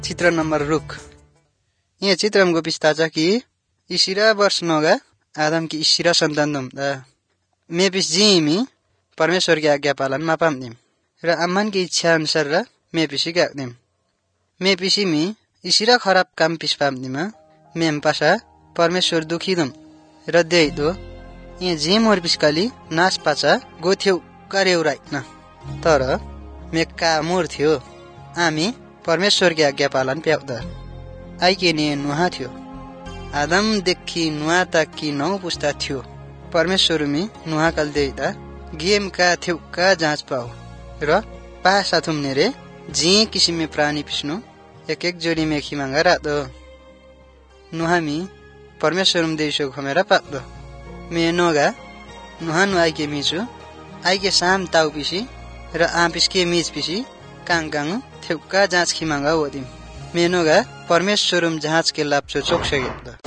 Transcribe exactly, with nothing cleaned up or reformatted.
चित्र नंबर रुख ये चित्रम को पिस्ताचा कि इशिरा वर्ष नोगा आदम की इशिरा संतान दम दा मे पिस जीमी परमेश्वर की आज्ञा पालन मा पाम्दिम र अम्मान की इच्छा अनुसार र मे पिसी गाक्दिम मे पिसी मी इशिरा खराब काम पिस पाम्दिमा मेम पासा परमेश्वर दुखी दम र देइ दो ये जे मोर पिसकाली नाश पाचा गोथ्यौ कर्यौ राइट न तर मे का मोर थियो आमी परमेश्वर की आज्ञा पालन प्याउदा आइके ने नुहा थियो आदम देखि नुहा तक की नौ पुस्ता थियो परमेश्वर मी नुहा कल देइदा गेम का थियो का जाँच पाऊ र पासा थुम्ने रे जे किसिमे प्राणी पिस्नु एक एक जोडी मेखी मांगा रादो नुहा मी परमेश्वर म देशो खमेरा पादो मे नोगा नुहा नु आइके मिचु आइके साम ताउ पिसी र आ पिसके मिच पिसी काङ काङ थेउका जाँच खिमांगा वदिम मेनोगा परमेश्वरम जाँच के लाप्चो चोक्से गेदा